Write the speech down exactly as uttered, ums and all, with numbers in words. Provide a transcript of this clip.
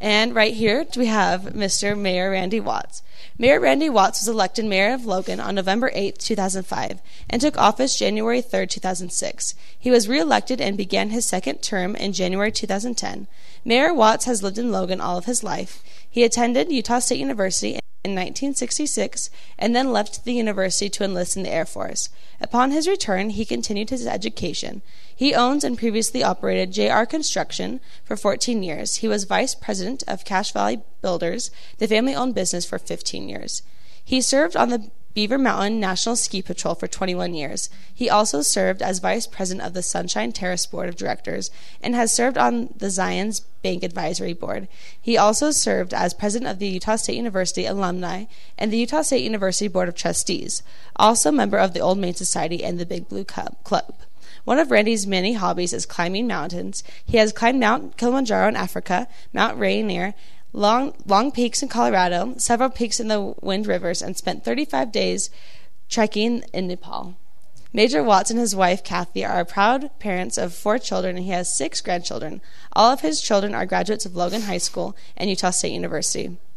And right here we have Mister Mayor Randy Watts. Mayor Randy Watts was elected mayor of Logan on November eighth, two thousand five, and took office January third, two thousand six. He was re-elected and began his second term in January two thousand ten. Mayor Watts has lived in Logan all of his life. He attended Utah State University in nineteen sixty-six and then left the university to enlist in the Air Force. Upon his return, he continued his education. He owns and previously operated J R Construction for fourteen years. He was vice president of Cache Valley Builders, the family-owned business, for fifteen years. He served on the Beaver Mountain National Ski Patrol for twenty-one years. He also served as vice president of the Sunshine Terrace Board of Directors and has served on the Zions Bank Advisory Board. He also served as president of the Utah State University Alumni and the Utah State University Board of Trustees, also member of the Old Main Society and the Big Blue Club. One of Randy's many hobbies is climbing mountains. He has climbed Mount Kilimanjaro in Africa, Mount Rainier, Long, long peaks in Colorado, several peaks in the Wind Rivers, and spent thirty-five days trekking in Nepal. Major Watts and his wife, Kathy, are proud parents of four children, and he has six grandchildren. All of his children are graduates of Logan High School and Utah State University.